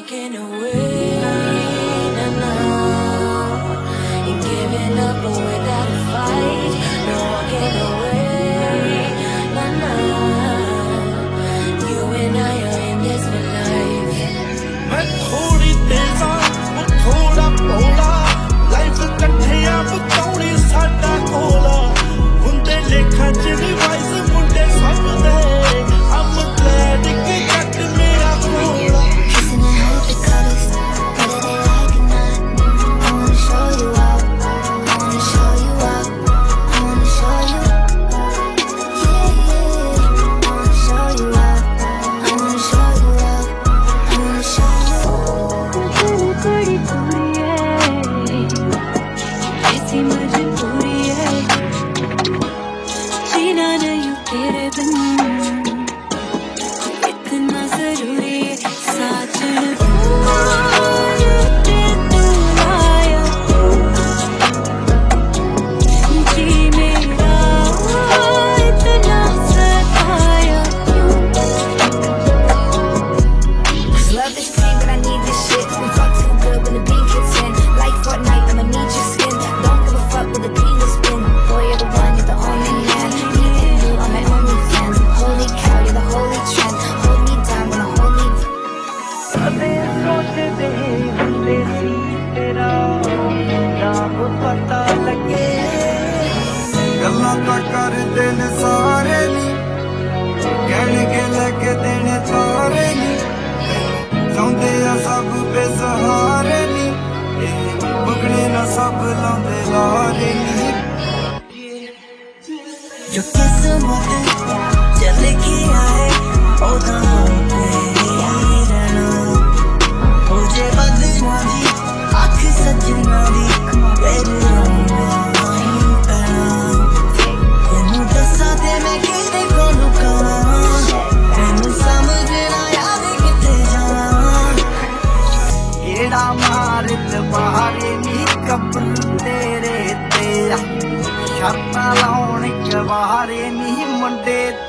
walking away, nah, nah. You're giving up but without a fight. No walking away, nah, nah. You and I are in this for life. मैं थोड़ी तेजा वो थोड़ा भोला, life कट्ठे आप कौड़ी साडा Cola, मुंडे लेखा च रिवाइज मुंडे सब दे, I'm glad कि कट मेरा कोला. Kissing and hope the colors, whether they like or not. I wanna show you out, I wanna show you out, I wanna show you. Yeah, yeah, I wanna show you out, I wanna show you out, I wanna show you. बड़ी पूरी है, ऐसी मजबूरी है, जीना नहीं तेरे बिन इतना जरूरी है. साजन जी मेरा इतना सताया क्यों? Cause love is free, but I need this shit. We fuck too good when the beat kicks in. Like Fortnite, I'ma need your skin. Don't give a fuck with the beat will spin. Boy, you're the one, you're the only man. Me and you are my only fans. Holy cow, you're the holy trend. Hold me down when I hold me. कदे सोचदे हुंदे सी तेरा नाम पता लगे, गल्लां तां करदे ने सारे नी, कहणगे लगदे ने तारे नी, चाहुंदे आ सब बेसहारे नी, बुगड़े ना सब लांदे लारे नी. जो किस्मत च लिखिया है ओदा होंदे रहना, हो जे बदना दी अख सजना दी फिर रोना ही पैना. तेनू दस्सां ते मैं किहदे कोलों कहां, तेनू समझना याद कित्थे जावां. केड़ा मार दबारे नी कब्र तेरे ते, शर्तां लाउण गवारे नी मुंडे